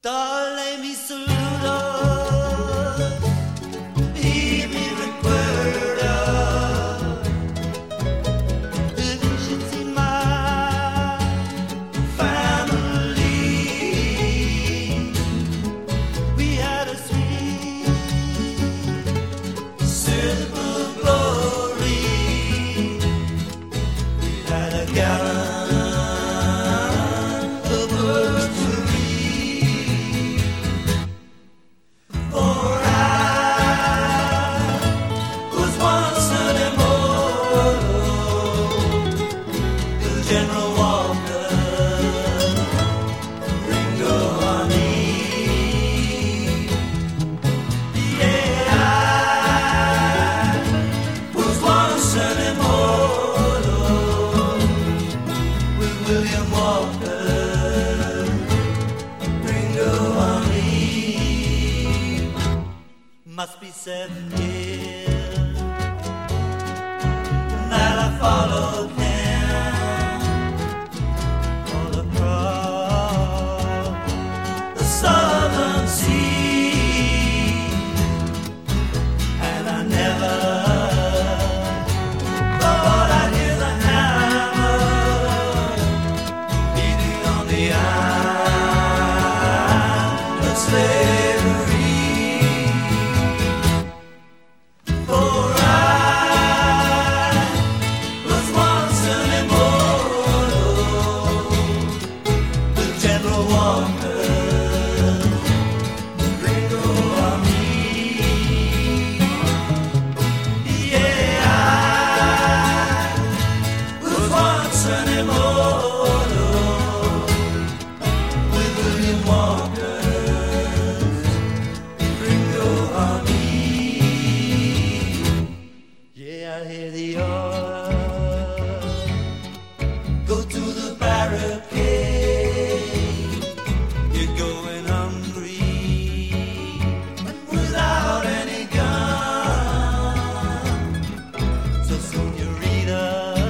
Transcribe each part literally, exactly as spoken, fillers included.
Dale mi saludo y mi recuerdo. Visions in my family. We had a sweet, simple glory. We had a gallant General Walker, Ringo Honey. Yeah, I was once an immortal with William Walker, Ringo Honey. Must be seven years that I followed him. Southern sea, and I never thought I'd hear the hammer beating on the iron of slavery. For I was once an immortal with General Walker. An immortal with William Walker, Ringo Honey. Yeah, I hear the order, go to the barricade. You're going hungry without any gun. So señorita,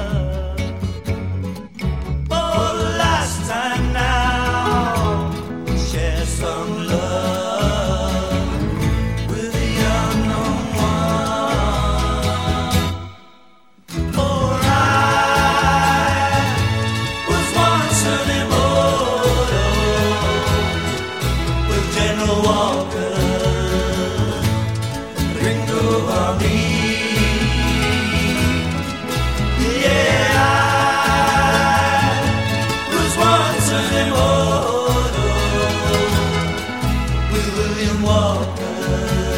some love with the unknown one. For I was once an immortal with General Walker, Ringo Honey. Yeah, I was once an immortal William Walker.